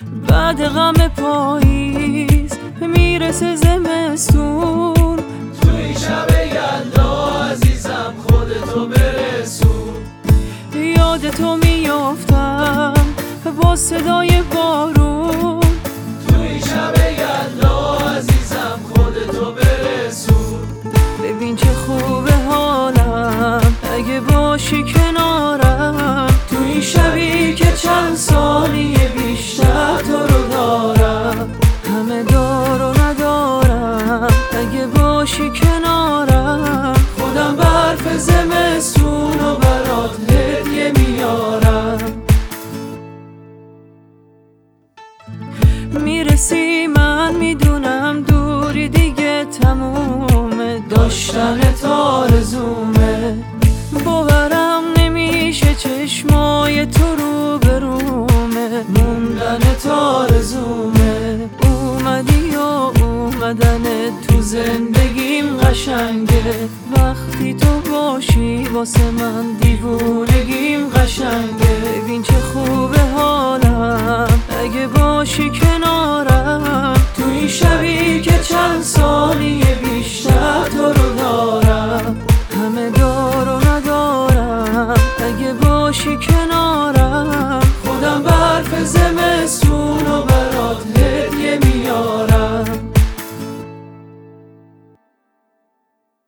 بعد غم پاییز میرسه زمستون. توی شب یلدا عزیزم خودتو برسون. یادتو میافتم با صدای بارون. توی شب یلدا عزیزم خودتو برسون. ببین چه خوبه حالم اگه باشی کنارم. تو این شبی که چند سالی بیشتر تو رو دارم. همه دار و ندارم اگه باشی کنارم. خودم برف زمستون و برات هدیه میارم. میرسی من میدونم دوری دیگه تمومه. داشتن آرزومه. باورم نمیشه چشمای تو رو برومه. موندن آرزومه. اومدی و اومدن تو زندگیم قشنگه. وقتی تو باشی واسه من دیوونگیم قشنگه. ببین چه خوبه حالم اگه باشی کنارم.